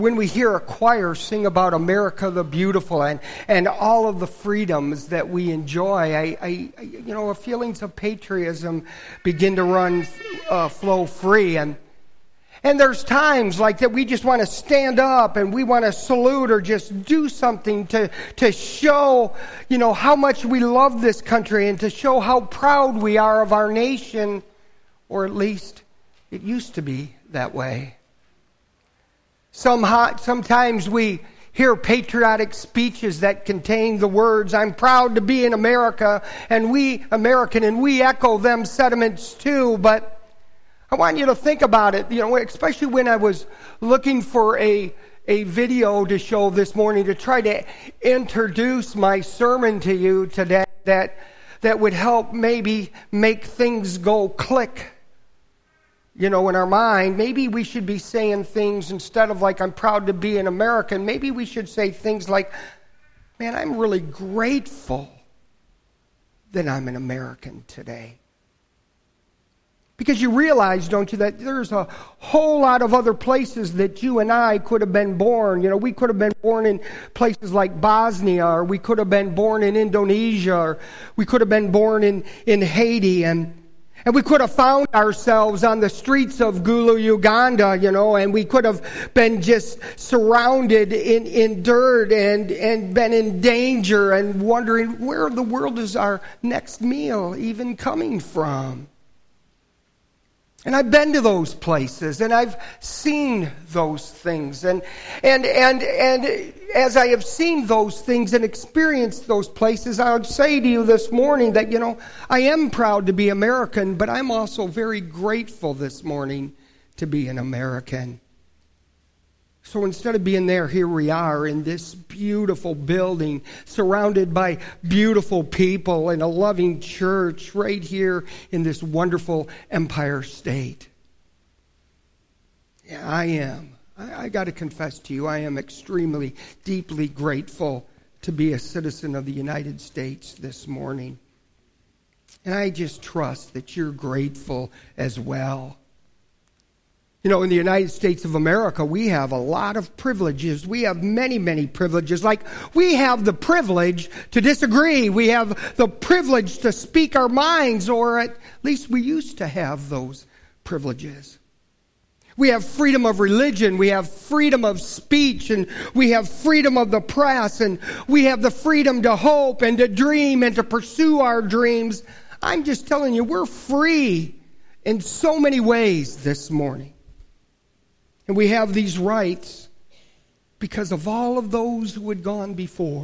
When we hear a choir sing about America the Beautiful and all of the freedoms that we enjoy, feelings of patriotism begin to flow free. And there's times like that we just want to stand up and we want to salute or just do something to show, how much we love this country and to show how proud we are of our nation, or at least it used to be that way. Sometimes we hear patriotic speeches that contain the words, "I'm proud to be in America," and we echo them sentiments too. But I want you to think about it, especially when I was looking for a video to show this morning to try to introduce my sermon to you today that would help maybe make things go click. In our mind. Maybe we should be saying things instead of like, "I'm proud to be an American." Maybe we should say things like, "Man, I'm really grateful that I'm an American today." Because you realize, don't you, that there's a whole lot of other places that you and I could have been born. We could have been born in places like Bosnia, or we could have been born in Indonesia, or we could have been born in Haiti, and we could have found ourselves on the streets of Gulu, Uganda, and we could have been just surrounded in dirt and been in danger and wondering, where in the world is our next meal even coming from? And I've been to those places, and I've seen those things. And as I have seen those things and experienced those places, I would say to you this morning that, I am proud to be American, but I'm also very grateful this morning to be an American. So instead of being there, here we are in this beautiful building, surrounded by beautiful people and a loving church right here in this wonderful Empire State. Yeah, I am. I got to confess to you, I am extremely, deeply grateful to be a citizen of the United States this morning. And I just trust that you're grateful as well. In the United States of America, we have a lot of privileges. We have many, many privileges. Like, we have the privilege to disagree. We have the privilege to speak our minds, or at least we used to have those privileges. We have freedom of religion. We have freedom of speech, and we have freedom of the press, and we have the freedom to hope and to dream and to pursue our dreams. I'm just telling you, we're free in so many ways this morning. And we have these rights because of all of those who had gone before.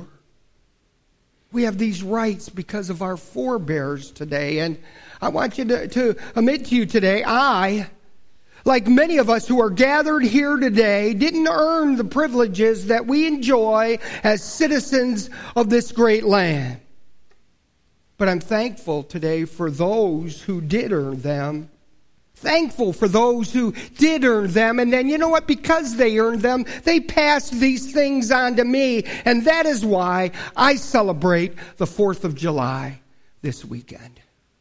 We have these rights because of our forebears today. And I want you to admit to you today, I, like many of us who are gathered here today, didn't earn the privileges that we enjoy as citizens of this great land. But I'm thankful today for those who did earn them. Thankful for those who did earn them. And then, you know what? Because they earned them, they passed these things on to me. And that is why I celebrate the 4th of July this weekend.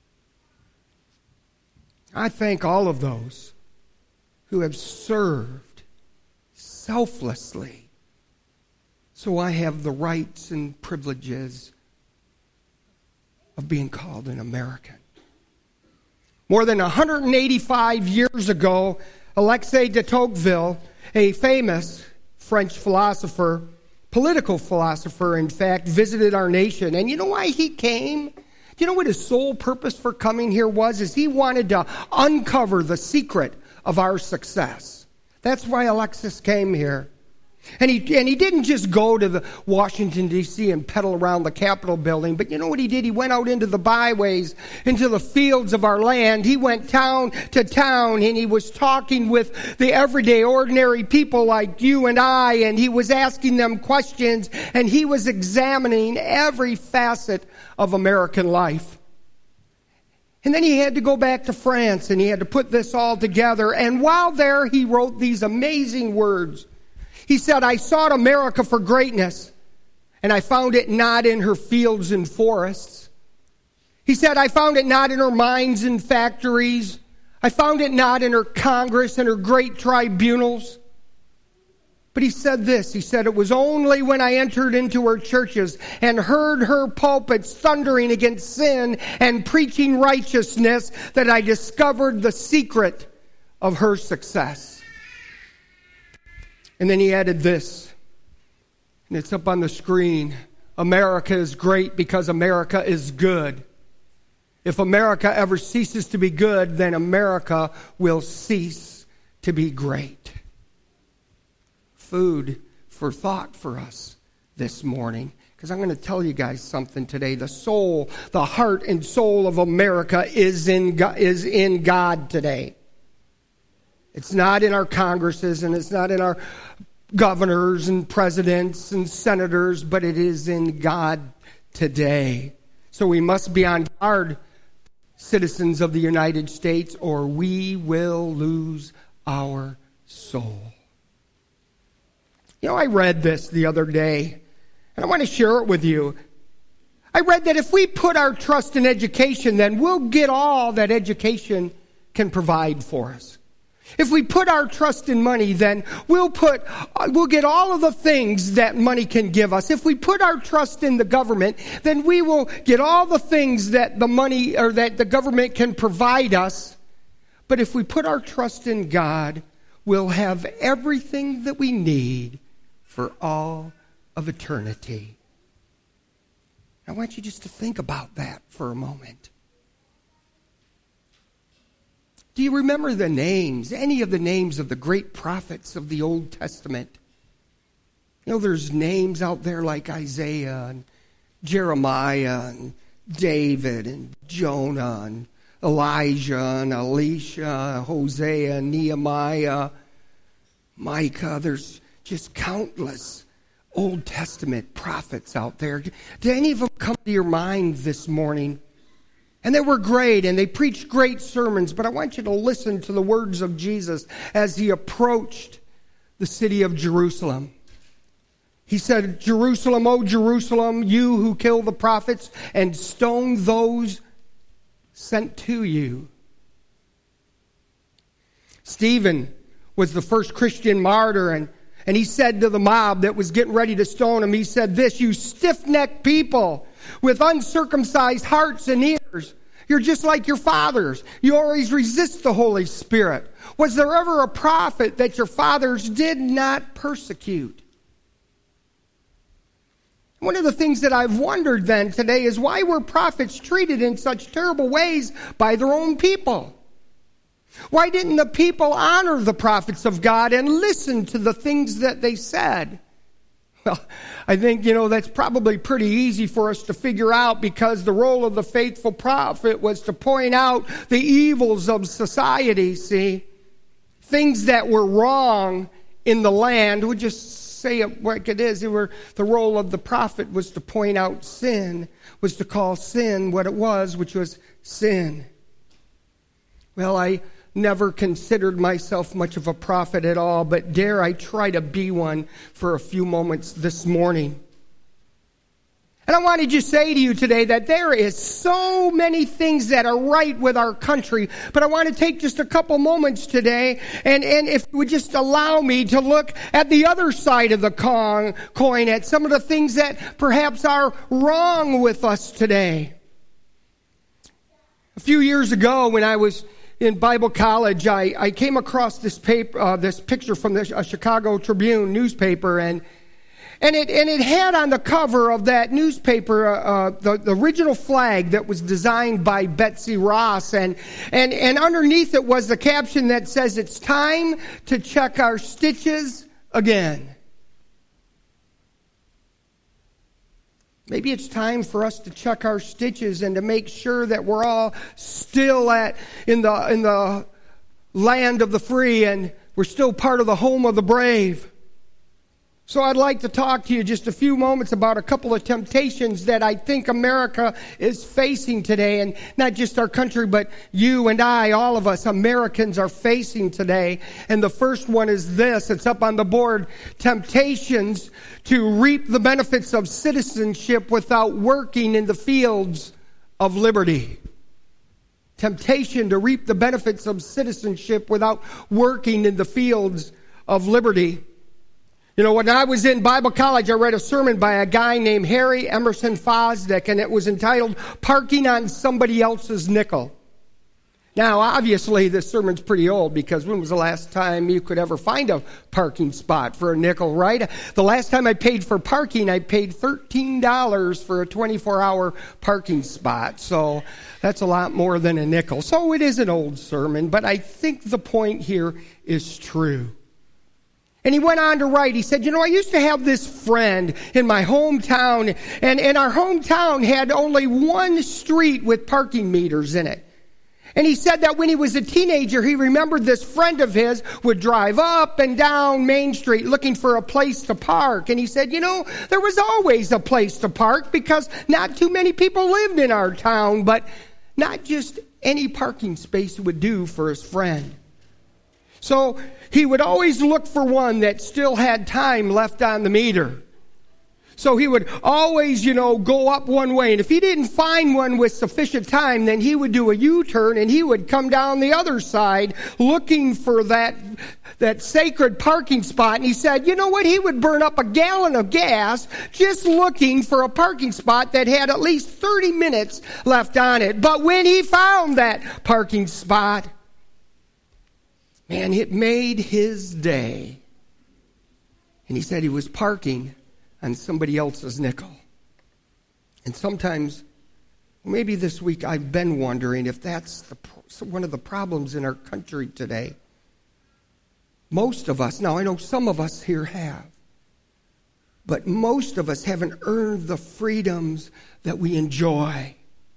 I thank all of those who have served selflessly, so I have the rights and privileges of being called an American. More than 185 years ago, Alexis de Tocqueville, a famous French philosopher, political philosopher, in fact, visited our nation. And you know why he came? Do you know what his sole purpose for coming here was? Is he wanted to uncover the secret of our success. That's why Alexis came here. And he didn't just go to the Washington, D.C. and pedal around the Capitol building. But you know what he did? He went out into the byways, into the fields of our land. He went town to town, and he was talking with the everyday, ordinary people like you and I. And he was asking them questions, and he was examining every facet of American life. And then he had to go back to France, and he had to put this all together. And while there, he wrote these amazing words. He said, "I sought America for greatness, and I found it not in her fields and forests." He said, "I found it not in her mines and factories. I found it not in her Congress and her great tribunals. But he said this, he said, it was only when I entered into her churches and heard her pulpits thundering against sin and preaching righteousness that I discovered the secret of her success. And then he added this, and it's up on the screen. America is great because America is good. If America ever ceases to be good, then America will cease to be great. Food for thought for us this morning, because I'm going to tell you guys something today. The soul, the heart and soul of America is in God today. It's not in our Congresses, and it's not in our governors and presidents and senators, but it is in God today. So we must be on guard, citizens of the United States, or we will lose our soul. You know, I read this the other day, and I want to share it with you. I read that if we put our trust in education, then we'll get all that education can provide for us. If we put our trust in money, then we'll get all of the things that money can give us. If we put our trust in the government, then we will get all the things that the money or that the government can provide us. But if we put our trust in God, we'll have everything that we need for all of eternity. I want you just to think about that for a moment. Do you remember the names, any of the names of the great prophets of the Old Testament? You know, there's names out there like Isaiah and Jeremiah and David and Jonah and Elijah and Elisha, Hosea, Nehemiah, Micah. There's just countless Old Testament prophets out there. Did any of them come to your mind this morning? And they were great, and they preached great sermons, but I want you to listen to the words of Jesus as he approached the city of Jerusalem. He said, Jerusalem, O Jerusalem, you who kill the prophets and stone those sent to you. Stephen was the first Christian martyr, and he said to the mob that was getting ready to stone him, he said this, you stiff-necked people with uncircumcised hearts and ears, you're just like your fathers. You always resist the Holy Spirit. Was there ever a prophet that your fathers did not persecute? One of the things that I've wondered then today is why were prophets treated in such terrible ways by their own people? Why didn't the people honor the prophets of God and listen to the things that they said? Well, I think, that's probably pretty easy for us to figure out because the role of the faithful prophet was to point out the evils of society, see? Things that were wrong in the land. We'll just say it like it is. The role of the prophet was to point out sin, was to call sin what it was, which was sin. Well, I never considered myself much of a prophet at all, but dare I try to be one for a few moments this morning. And I wanted to say to you today that there is so many things that are right with our country, but I want to take just a couple moments today, and if you would just allow me to look at the other side of the coin, at some of the things that perhaps are wrong with us today. A few years ago when I was in Bible college, I came across this picture from the Chicago Tribune newspaper, and it had on the cover of that newspaper the original flag that was designed by Betsy Ross, and underneath it was the caption that says, "It's time to check our stitches again." Maybe it's time for us to check our stitches and to make sure that we're all still in the land of the free and we're still part of the home of the brave. So I'd like to talk to you just a few moments about a couple of temptations that I think America is facing today, and not just our country, but you and I, all of us Americans are facing today. And the first one is this, it's up on the board, temptations to reap the benefits of citizenship without working in the fields of liberty. Temptation to reap the benefits of citizenship without working in the fields of liberty. You know, when I was in Bible college, I read a sermon by a guy named Harry Emerson Fosdick, and it was entitled, Parking on Somebody Else's Nickel. Now, obviously, this sermon's pretty old, because when was the last time you could ever find a parking spot for a nickel, right? The last time I paid for parking, I paid $13 for a 24-hour parking spot. So that's a lot more than a nickel. So it is an old sermon, but I think the point here is true. And he went on to write, he said, you know, I used to have this friend in my hometown, and our hometown had only one street with parking meters in it. And he said that when he was a teenager, he remembered this friend of his would drive up and down Main Street looking for a place to park. And he said, you know, there was always a place to park because not too many people lived in our town, but not just any parking space would do for his friend. So he would always look for one that still had time left on the meter. So he would always, you know, go up one way. And if he didn't find one with sufficient time, then he would do a U-turn and he would come down the other side looking for that sacred parking spot. And he said, you know what? He would burn up a gallon of gas just looking for a parking spot that had at least 30 minutes left on it. But when he found that parking spot, man, it made his day. And he said he was parking on somebody else's nickel. And sometimes, maybe this week, I've been wondering if that's one of the problems in our country today. Most of us, now I know some of us here have, but most of us haven't earned the freedoms that we enjoy.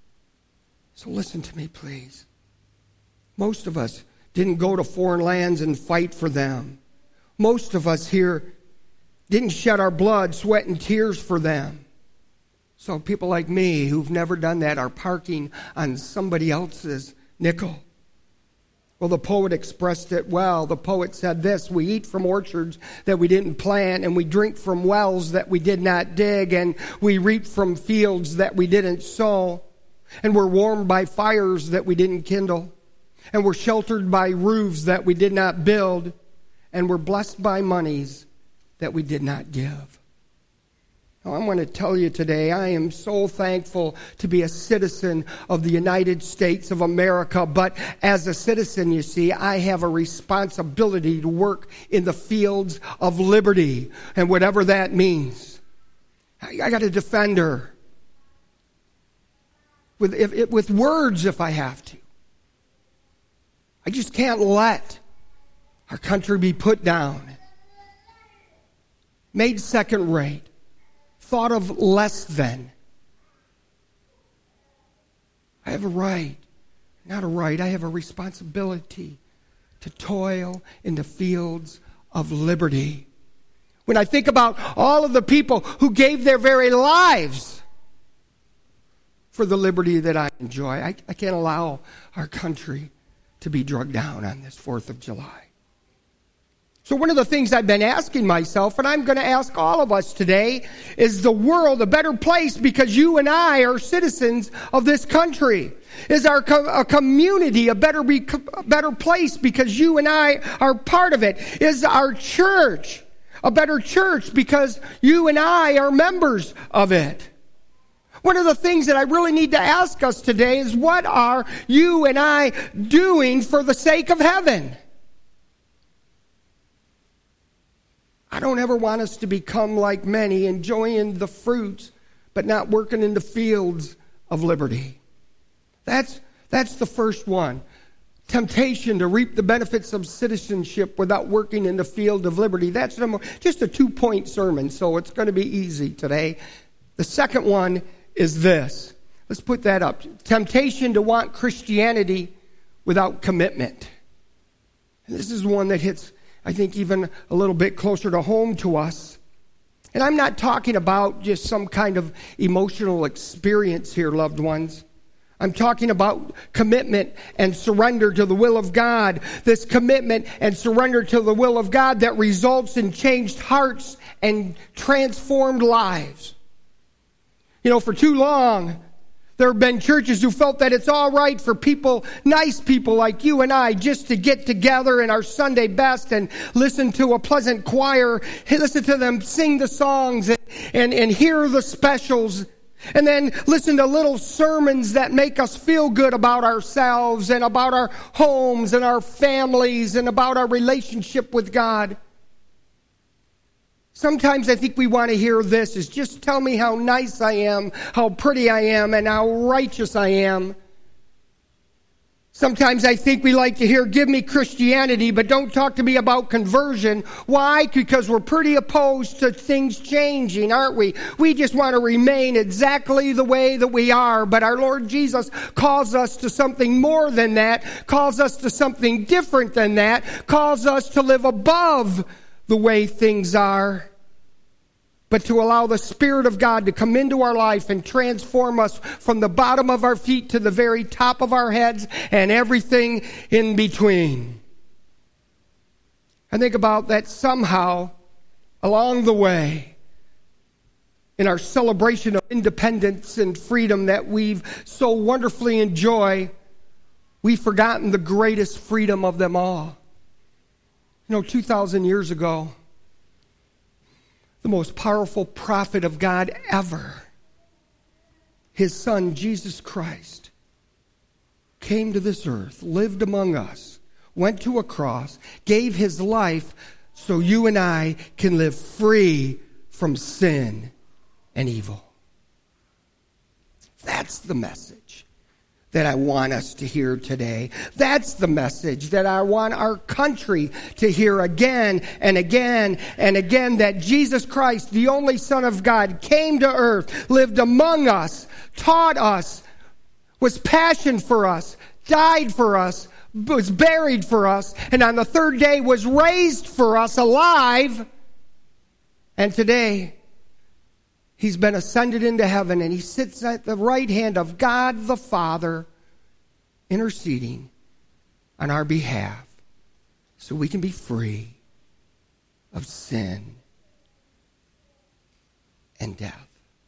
So listen to me, please. Most of us didn't go to foreign lands and fight for them. Most of us here didn't shed our blood, sweat, and tears for them. So people like me who've never done that are parking on somebody else's nickel. Well, the poet expressed it well. The poet said this, we eat from orchards that we didn't plant, and we drink from wells that we did not dig, and we reap from fields that we didn't sow, and we're warmed by fires that we didn't kindle, and we're sheltered by roofs that we did not build, and we're blessed by monies that we did not give. Now, I want to tell you today, I am so thankful to be a citizen of the United States of America. But as a citizen, you see, I have a responsibility to work in the fields of liberty, and whatever that means. I got to defend her with words if I have to. I just can't let our country be put down, made second rate, thought of less than. I have a right, not a right, I have a responsibility to toil in the fields of liberty. When I think about all of the people who gave their very lives for the liberty that I enjoy, I can't allow our country to be drugged down on this 4th of July. So one of the things I've been asking myself, and I'm going to ask all of us today, is the world a better place because you and I are citizens of this country? Is our community a better place because you and I are part of it? Is our church a better church because you and I are members of it? One of the things that I really need to ask us today is, what are you and I doing for the sake of heaven? I don't ever want us to become like many, enjoying the fruits, but not working in the fields of liberty. That's the first one. Temptation to reap the benefits of citizenship without working in the field of liberty. That's just a 2-point sermon, so it's going to be easy today. The second one is this. Let's put that up. Temptation to want Christianity without commitment. And this is one that hits, I think, even a little bit closer to home to us. And I'm not talking about just some kind of emotional experience here, loved ones. I'm talking about commitment and surrender to the will of God. This commitment and surrender to the will of God that results in changed hearts and transformed lives. You know, for too long, There have been churches who felt that it's all right for people, nice people like you and I, just to get together in our Sunday best and listen to a pleasant choir, listen to them sing the songs and hear the specials, and then listen to little sermons that make us feel good about ourselves and about our homes and our families and about our relationship with God. Sometimes I think we want to hear this is just tell me how nice I am, how pretty I am, and how righteous I am. Sometimes I think we like to hear, give me Christianity, but don't talk to me about conversion. Why? Because we're pretty opposed to things changing, aren't we? We just want to remain exactly the way that we are. But our Lord Jesus calls us to something more than that, calls us to something different than that, calls us to live above the way things are, but to allow the Spirit of God to come into our life and transform us from the bottom of our feet to the very top of our heads and everything in between. I think about that somehow along the way in our celebration of independence and freedom that we've so wonderfully enjoyed, we've forgotten the greatest freedom of them all. 2,000 years ago, the most powerful prophet of God ever, his son, Jesus Christ, came to this earth, lived among us, went to a cross, gave his life so you and I can live free from sin and evil. That's the message that I want us to hear today. That's the message that I want our country to hear again and again and again, that Jesus Christ, the only Son of God, came to earth, lived among us, taught us, was passionate for us, died for us, was buried for us, and on the third day was raised for us alive. And today, he's been ascended into heaven, and he sits at the right hand of God the Father, interceding on our behalf so we can be free of sin and death.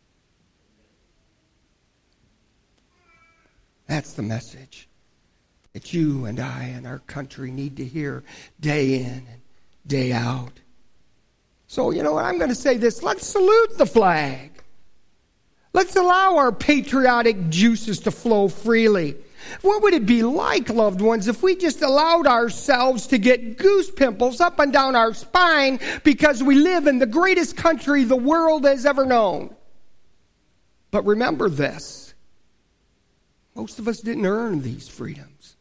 That's the message that you and I and our country need to hear day in and day out. So, you know what, I'm going to say this. Let's salute the flag. Let's allow our patriotic juices to flow freely. What would it be like, loved ones, if we just allowed ourselves to get goose pimples up and down our spine because we live in the greatest country the world has ever known? But remember this. Most of us didn't earn these freedoms.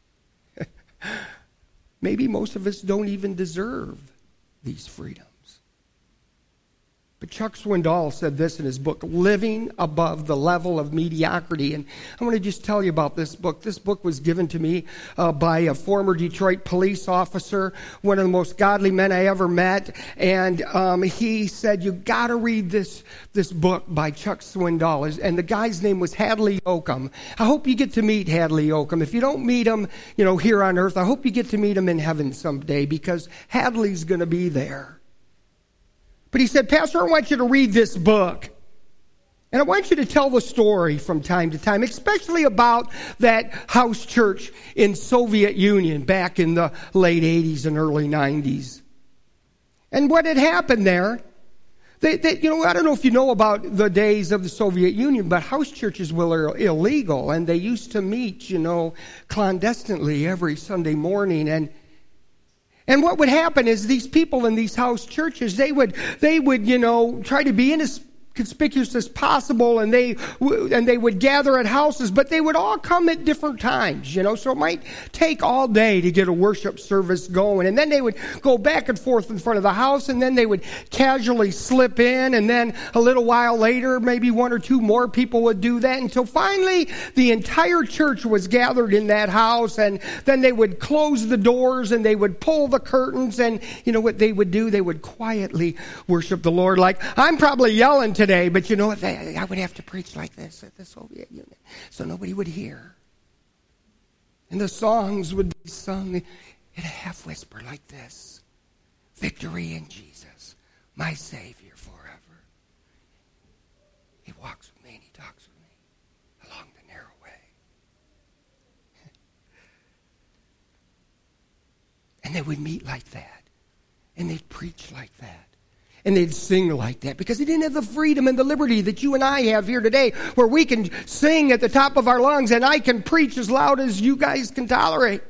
Maybe most of us don't even deserve these freedoms. But Chuck Swindoll said this in his book, Living Above the Level of Mediocrity. And I want to just tell you about this book. This book was given to me by a former Detroit police officer, one of the most godly men I ever met. And he said, you got to read this book by Chuck Swindoll. And the guy's name was Hadley Yoakum. I hope you get to meet Hadley Yoakum. If you don't meet him, here on earth, I hope you get to meet him in heaven someday, because Hadley's going to be there. But he said, Pastor, I want you to read this book. And I want you to tell the story from time to time, especially about that house church in Soviet Union back in the late 80s and early 90s. And what had happened there, I don't know if you know about the days of the Soviet Union, but house churches were illegal. And they used to meet, clandestinely every Sunday morning. And what would happen is these people in these house churches, they would try to be inconspicuous as possible, and they would gather at houses, but they would all come at different times, so it might take all day to get a worship service going. And then they would go back and forth in front of the house, and then they would casually slip in, and then a little while later, maybe one or two more people would do that, until finally the entire church was gathered in that house. And then they would close the doors, and they would pull the curtains, and you know what they would do? They would quietly worship the Lord. Like, I'm probably yelling today, but you know what? I would have to preach like this at the Soviet Union, so nobody would hear. And the songs would be sung in a half whisper like this: victory in Jesus, my Savior forever. He walks with me and he talks with me. along the narrow way. And they would meet like that. And they'd preach like that. And they'd sing like that because they didn't have the freedom and the liberty that you and I have here today, where we can sing at the top of our lungs and I can preach as loud as you guys can tolerate.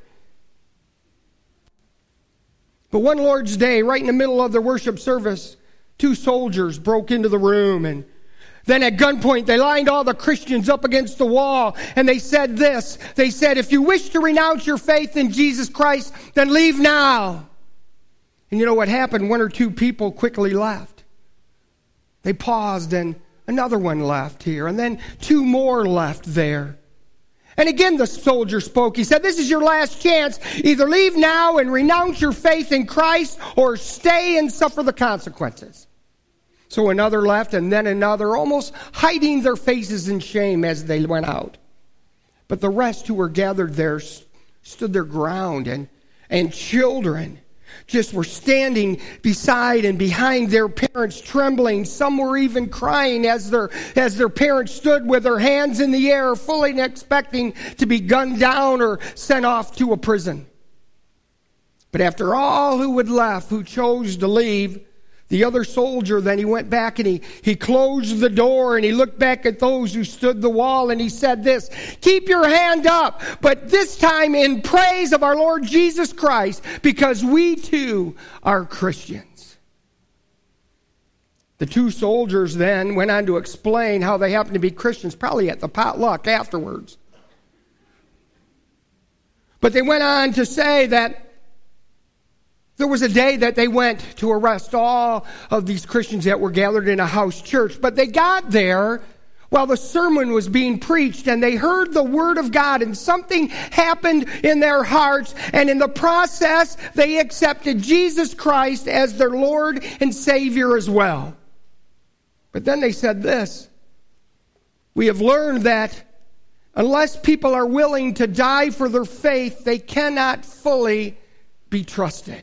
But one Lord's Day, right in the middle of their worship service, 2 soldiers broke into the room, and then at gunpoint they lined all the Christians up against the wall, and they said this. They said, if you wish to renounce your faith in Jesus Christ, then leave now. And you know what happened? 1 or 2 people quickly left. They paused and another one left here. And then 2 more left there. And again the soldier spoke. He said, this is your last chance. Either leave now and renounce your faith in Christ, or stay and suffer the consequences. So another left and then another, almost hiding their faces in shame as they went out. But the rest who were gathered there stood their ground, and children just were standing beside and behind their parents, trembling. Some were even crying as their parents stood with their hands in the air, fully expecting to be gunned down or sent off to a prison. But after all who had left, who chose to leave, the other soldier, then he went back and he closed the door, and he looked back at those who stood the wall, and he said this, keep your hand up, but this time in praise of our Lord Jesus Christ, because we too are Christians. The 2 soldiers then went on to explain how they happened to be Christians, probably at the potluck afterwards. But they went on to say that there was a day that they went to arrest all of these Christians that were gathered in a house church. But they got there while the sermon was being preached, and they heard the word of God, and something happened in their hearts. And in the process, they accepted Jesus Christ as their Lord and Savior as well. But then they said this, we have learned that unless people are willing to die for their faith, they cannot fully be trusted.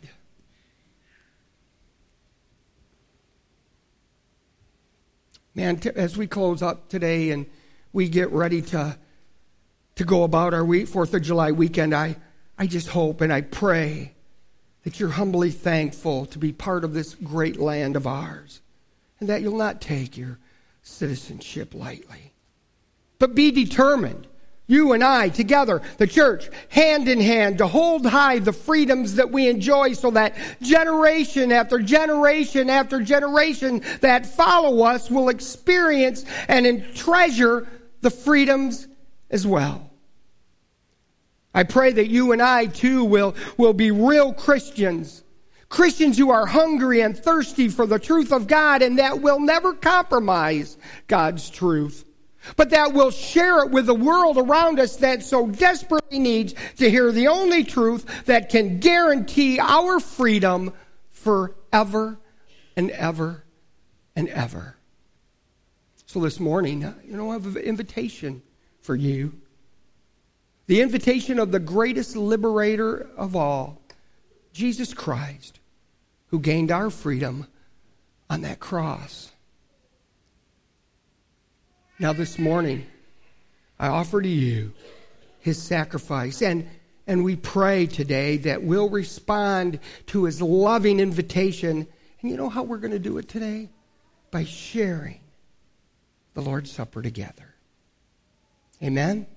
Man, as we close up today and we get ready to go about our 4th of July weekend, I just hope and I pray that you're humbly thankful to be part of this great land of ours, and that you'll not take your citizenship lightly. But be determined, you and I together, the church, hand in hand, to hold high the freedoms that we enjoy, so that generation after generation after generation that follow us will experience and treasure the freedoms as well. I pray that you and I too will be real Christians. Christians who are hungry and thirsty for the truth of God, and that will never compromise God's truth, but that will share it with the world around us that so desperately needs to hear the only truth that can guarantee our freedom forever and ever and ever. So this morning, I have an invitation for you. The invitation of the greatest liberator of all, Jesus Christ, who gained our freedom on that cross. Now this morning, I offer to you his sacrifice, and we pray today that we'll respond to his loving invitation. And you know how we're going to do it today? By sharing the Lord's Supper together. Amen?